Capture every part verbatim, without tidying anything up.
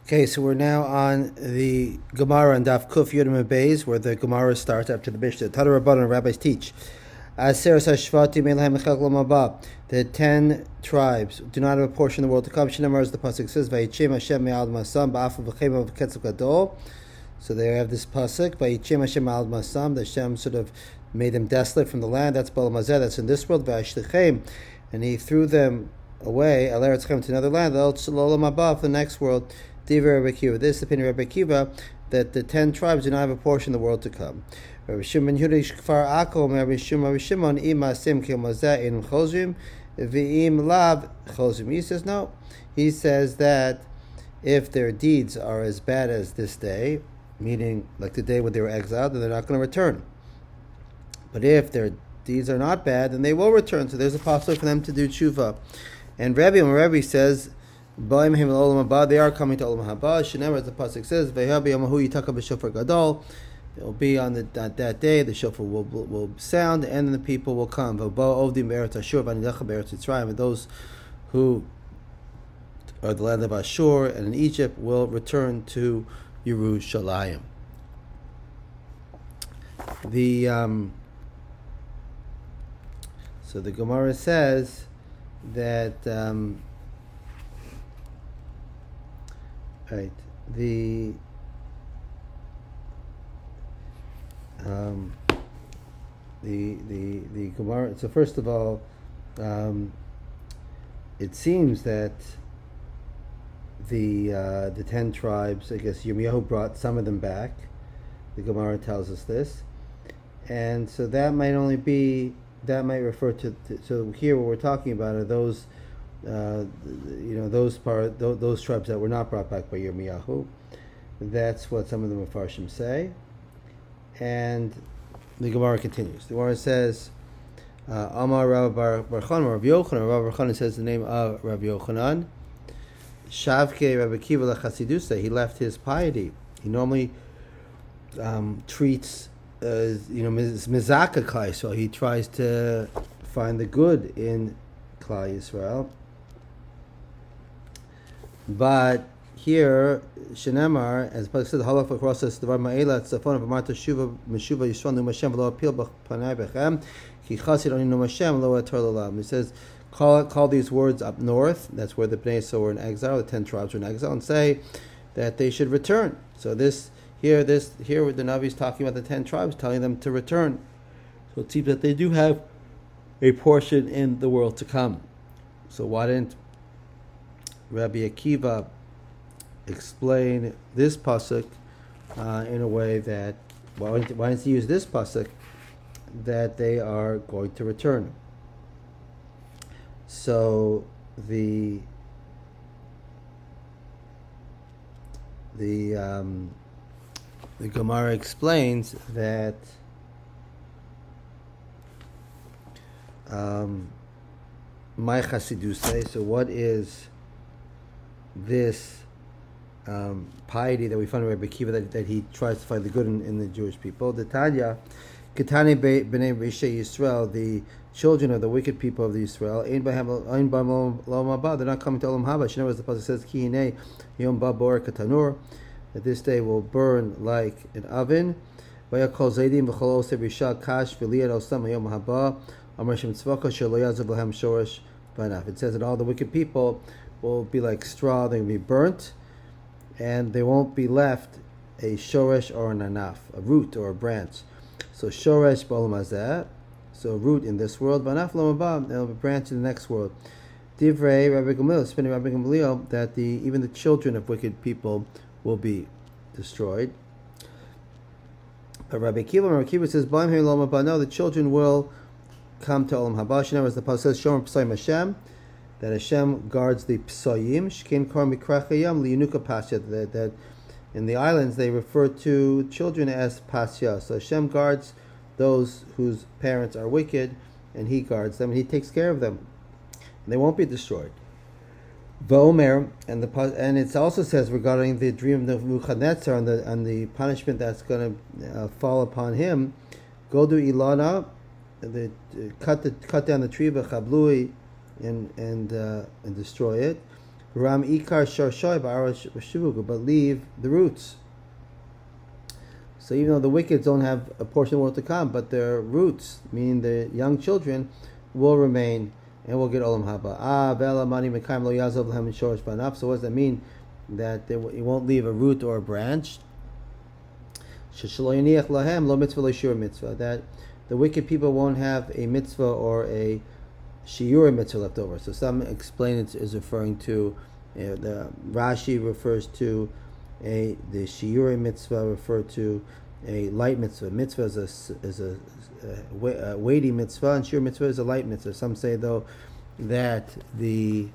Okay, so we're now on the Gemara and Daf Kuf Yudam Beis, where the Gemara starts after the Mishnah. Tana Rabbanan, rabbis teach. Aseres Hashvatim Eilhem Echel Lamaba. The ten tribes do not have a portion of the world to come. Shinamar, as the pasuk says, Vayichem Hashem Me'al Masam Ba'afu V'Chem of Ketzel Gadol. So they have this pasuk, Vayichem Hashem Me'al Masam. That Hashem sort of made them desolate from the land. That's Bal Mazeh. That's in this world. Vayishlechem, and He threw them away. Al Eretz Chem, to another land. Al Tzololam Abba, the next world. Divrei Rabbi Akiva. This is the opinion of Rabbi Akiva, that the ten tribes do not have a portion in the world to come. Rabbi Shimon Yehuda Kfar Akel, Rabbi Shimon Rabbi Shimon Im Asim Kil Mazeh in Chozrim V'Im Lav Chozrim. He says no. He says that if their deeds are as bad as this day, meaning like the day when they were exiled, then they're not going to return. But if their deeds are not bad, then they will return. So there's a possibility for them to do tshuva. And Rabbi Rabbi says, they are coming to Olam Haba. Shenemar, as the pasuk says, gadol. It will be on the, that, that day. The shofar will, will, will sound, and then the people will come. And those who are the land of Ashur and in Egypt will return to Yerushalayim. The um, so the Gemara says that. Um, Right. The um, the the the Gemara. So first of all, um, it seems that the uh, the ten tribes. I guess Yirmiyahu brought some of them back. The Gemara tells us this, and so that might only be that might refer to, to so here what we're talking about are those. Uh, you know those part those, those tribes that were not brought back by Yirmiyahu. That's what some of the Mefarshim say, and the Gemara continues. The Gemara says, uh, "Amar Rav Bar Chanan, Rav Yochanan." Rav Bar Chanan says the name of Rav Yochanan. Shavke Rabbi Akiva lechasidusa. He left his piety. He normally um, treats uh, you know mizaka klai, so he tries to find the good in Klal Yisrael. But here, Shenemar, as the pasuk says, "Halach across us the Ma'ela Tzafon of Marta Shuva Meshuva Yisrael Nu Hashem V'Lo Apil B'Panai Bechem Ki Chasid Oni Nu Hashem Lo Ator L'Olam." He says, "Call call these words up north." That's where the Bnei Yisrael were in exile. The ten tribes were in exile, and say that they should return. So this here, this here, the Navi is talking about the ten tribes, telling them to return. So it seems that they do have a portion in the world to come. So why didn't Rabbi Akiva explain this pasuk uh, in a way that why didn't, why didn't he use this pasuk that they are going to return? So the the um, the Gemara explains that. Um, my Chasidusay. So, what is this um, piety that we find in Rabbi Akiva that, that he tries to find the good in, in the Jewish people? The Tanya, Ketane Bnei Rishei Yisrael, the children of the wicked people of the Yisrael, Ein B'Hem L'Olam Haba. They're not coming to Olam Haba. Shnei, as the pasuk says, Ki Hinei Yom Ba Bor Katanur. That this day will burn like an oven. Vayakol Zaydim V'Chol Oseh Rishal Kash V'Liyad Osam Yom Haba. It says that all the wicked people will be like straw, they will be burnt, and there won't be left a shoresh or an anaf, a root or a branch. So shoresh b'olam hazeh, so a root in this world, b'anaf l'mabah, and it'll be a branch in the next world. Divrei Rabbi Gamliel, spinning Rabbi Gamliel, that the even the children of wicked people will be destroyed. But Rabbi Akiva, Rabbi Akiva says, "B'aim hey l'mabah." No, the children will come to Olam Haba. Shenemar, as the pasuk says, "Shomer P'sayim Hashem," that Hashem guards the P'sayim. Shkein Kor Mikrachayam Liyunuka Pasya. That that in the islands they refer to children as Pasya. So Hashem guards those whose parents are wicked, and He guards them, and He takes care of them, and they won't be destroyed. V'omer, and the and it also says regarding the dream of Nebuchadnezzar and the and the punishment that's going to uh, fall upon him. Godu Ilana. The, uh, cut the cut down the tree of Chablui and and uh, and destroy it. Ram Ikar Sharshoy Ba'ara, but leave the roots. So even though the wicked don't have a portion of the world to come, but their roots, meaning the young children, will remain and will get Olam Haba. Ah, Vela Mani Mekayim Lo Yazov Lehem Shorish Banaf. So what does that mean? That they, it won't leave a root or a branch. Sheshelo Yaniach Lahem Lo Mitzvah Lo Shiur Mitzvah. That the wicked people won't have a mitzvah or a shiur mitzvah left over. So some explain it is referring to, you know, the Rashi refers to a the shiur mitzvah referred to a light mitzvah. Mitzvah is a is a, a, a weighty mitzvah, and shiur mitzvah is a light mitzvah. Some say though that the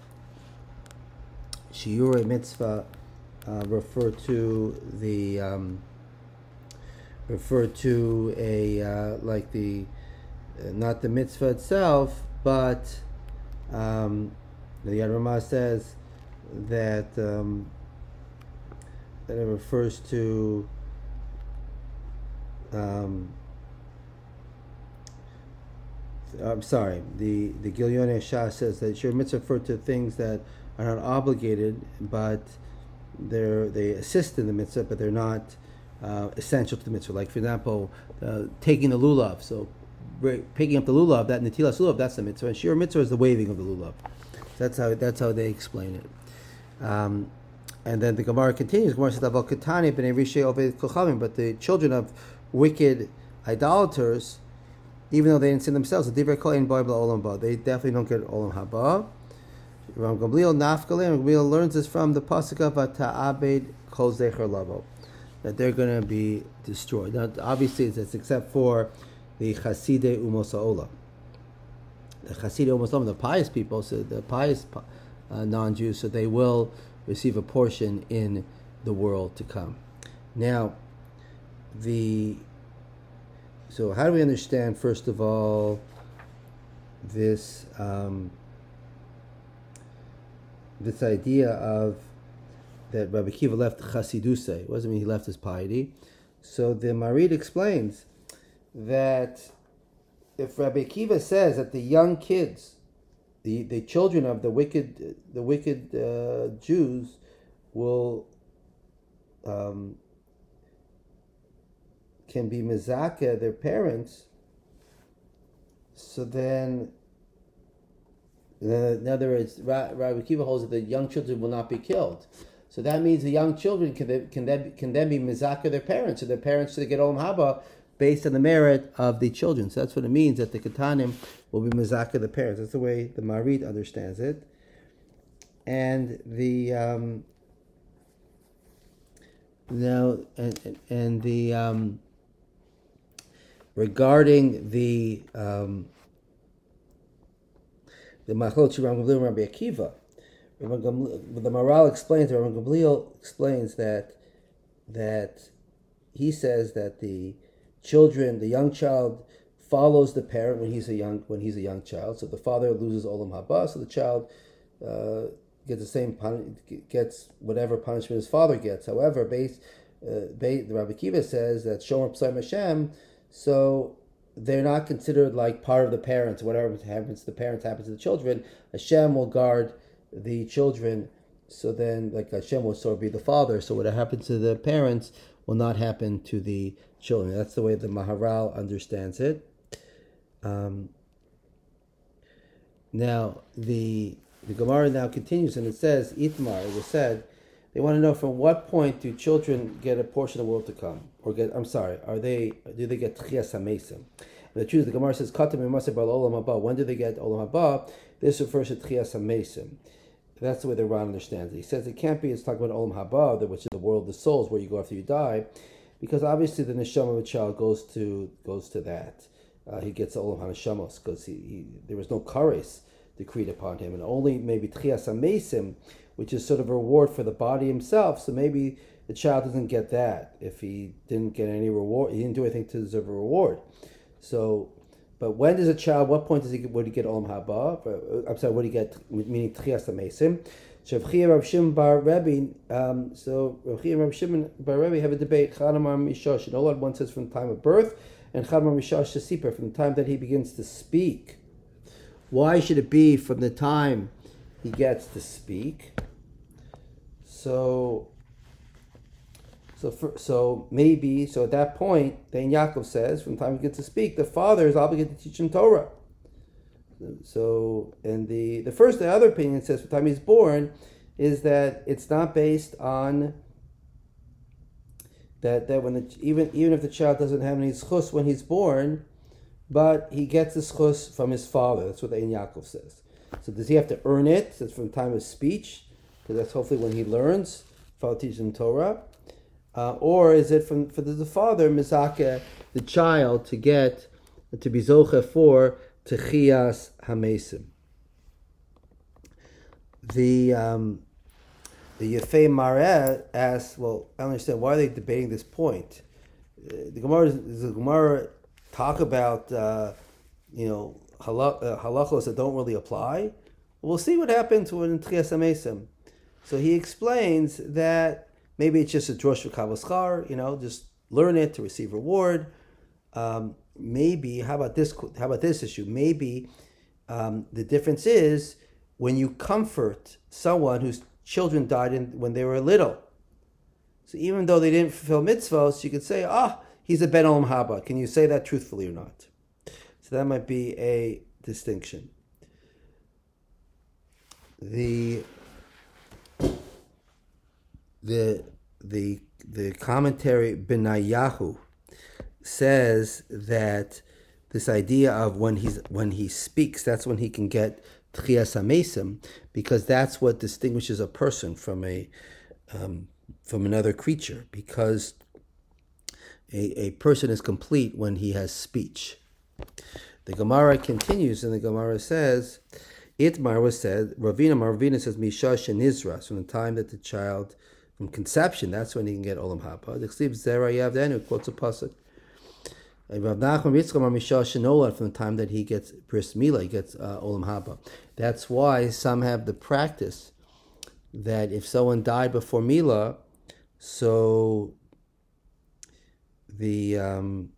shiur mitzvah uh, refer to the um, refer to a uh, like the uh, not the mitzvah itself, but um, the Yad Ramah says that um, that it refers to um, I'm sorry, the the Gilyon Shah says that shiur mitzvah refer to things that are not obligated, but they're they assist in the mitzvah, but they're not uh, essential to the mitzvah. Like for example, uh, taking the lulav. So picking up the lulav, that netilas lulav, that's the mitzvah. And shiur mitzvah is the waving of the lulav. That's how that's how they explain it. Um, and then the Gemara continues. Gemara says, "Aval katani b'nei rishei oved kochavim," but the children of wicked idolaters, even though they didn't sin themselves, they definitely don't get olam haba. Ram Gamliel Nafkaleh, Ram Gamliel learns this from the pasuk of Ta'abed Kol Zecher Lavo, that they're going to be destroyed. Now, obviously, it's except for the Chasidei Umos Ha'olam. The Chasidei Umos Ha'olam, the pious people, so the pious uh, non-Jews, so they will receive a portion in the world to come. Now, the so how do we understand, first of all, this um, this idea of that Rabbi Akiva left Chasidusay? It doesn't mean he left his piety. So the Marid explains that if Rabbi Akiva says that the young kids, the, the children of the wicked the wicked uh, Jews will um, can be mezakeh their parents, so then uh, in other words, Rabbi Akiva holds that the young children will not be killed. So that means the young children can then, can then, can then be mezakeh their parents, so their parents should get olam haba based on the merit of the children. So that's what it means, that the katanim will be mezakeh the parents. That's the way the Marid understands it. And the um, now and and the um, regarding the um, the machlot Ram Gamliel and Rabbi Akiva, the Maral explains, Ram Gamliel explains that that he says that the children, the young child follows the parent when he's a young when he's a young child. So the father loses olam haba, so the child uh, gets the same pun- gets whatever punishment his father gets. However, based uh, the Rabbi Akiva says that Shomer P'sayim Hashem, so they're not considered like part of the parents. Whatever happens to the parents happens to the children. Hashem will guard the children. So then, like Hashem will sort of be the father. So what happens to the parents will not happen to the children. That's the way the Maharal understands it. Um, now, the the Gemara now continues, and it says, Itmar, it was said, they want to know from what point do children get a portion of the world to come? Or get, I'm sorry, are they, do they get Tchias HaMesim? The truth, the Gemara says, Katam Yimase Bal Olam Haba. When do they get Olam Haba? This refers to Tchias HaMesim. That's the way the Ran understands it. He says it can't be, it's talking about Olam Haba, which is the world of the souls, where you go after you die, because obviously the neshama of a child goes to goes to that. Uh, he gets Olam HaNeshamos, because he, he, there was no kares decreed upon him, and only maybe Tchias HaMesim, which is sort of a reward for the body himself. So maybe the child doesn't get that if he didn't get any reward. He didn't do anything to deserve a reward. So, but when does a child? What point does he? Would he get Olam Haba? I'm sorry. Would he get? Meaning Tchias HaMesim. So Rav Chia Rav Shimon Bar Rebbe. Um, so Rav Chia Rav Shimon Bar Rebbe have a debate. Chadamar Mishash. And all one says from the time of birth, and Chadamar Mishash Shesipar from the time that he begins to speak. Why should it be from the time he gets to speak. So, so, for, so maybe, so at that point, then Yaakov says, from the time he gets to speak, the father is obligated to teach him Torah. So, and the, the first, the other opinion says, from the time he's born, is that it's not based on that, that when the, even even if the child doesn't have any schus when he's born, but he gets the schus from his father. That's what the Ein Yaakov says. So does he have to earn it? That's from the time of speech, because that's hopefully when he learns. Father teaches him Torah. Uh, or is it from for the, the father, Mizakeh, the child, to get, to be zoche for Techias Hamesim? The um, the Yefei Mareh asks, well, I don't understand, why are they debating this point? Uh, the Gemara, does the Gemara talk about, uh, you know, halach, uh, halachos that don't really apply? We'll see what happens when Techias Hamesim. So he explains that maybe it's just a drosh v'kavaschar, you know, just learn it to receive reward. Um, maybe, how about this? How about this issue? Maybe um, the difference is when you comfort someone whose children died in, when they were little. So even though they didn't fulfill mitzvahs, you could say, ah, he's a ben olam haba. Can you say that truthfully or not? So that might be a distinction. The the the the commentary Benayahu says that this idea of when he's when he speaks, that's when he can get Techias Hamesim, because that's what distinguishes a person from a um, from another creature, because a, a person is complete when he has speech. The Gemara continues, and the Gemara says, Itmar was said, Ravina, Ravina says, Misha Shenizra, from the time that the child, from conception, that's when he can get Olam Haba. The Chsiv Zera Yavdenu quotes a pasuk. Rav Nachman Yitzchak Misha Shenola, from the time that he gets Bris Mila, he gets uh, Olam Haba. That's why some have the practice that if someone died before Mila, so the um,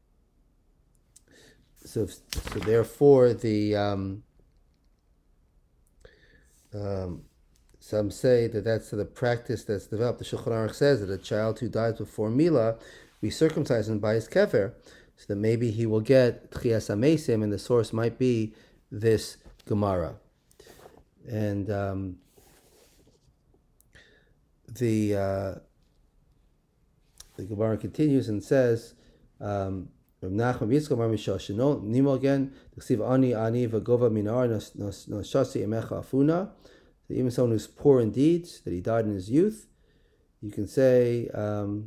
so so therefore the um, um, some say that that's the practice that's developed. The Shulchan Aruch says that a child who dies before Mila, we circumcise him by his kever, so that maybe he will get Techias Hamesim, and the source might be this Gemara. And um, the uh, the Gemara continues and says, um, Rav Nachman Yitzchak Bar Misha Sheno Nimo again, T'chsiv Ani Ani V'Gova Minar Nashasi Emecha Afuna. So even someone who's poor in deeds, that he died in his youth, you can say um,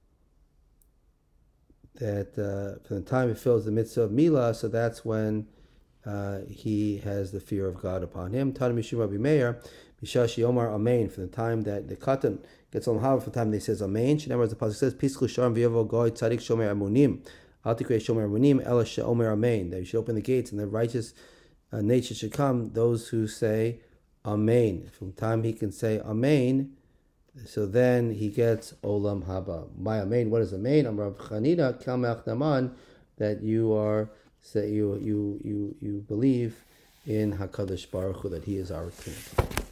that uh, from the time he fills the mitzvah of Mila, so that's when uh, he has the fear of God upon him. Tana Mishum Rabbi Meir, Mishashi Omar Amen, from the time that the katan gets Olam Haba, from the time that he says Amen. She never, as the pasuk says, Pischu Sharm V'Yovo Goy Tzadik Shomer Amunim, Al Tikrei Shomer Amunim, Ela She'omer Amen. That you should open the gates and the righteous uh, nature should come, those who say Amen. From the time he can say Amen, so then he gets Olam Haba. My Amen, what is Amen? I'm Rav Chanina Kamach Naman, that you are say you you you you believe in HaKadosh Baruch Hu, that he is our king.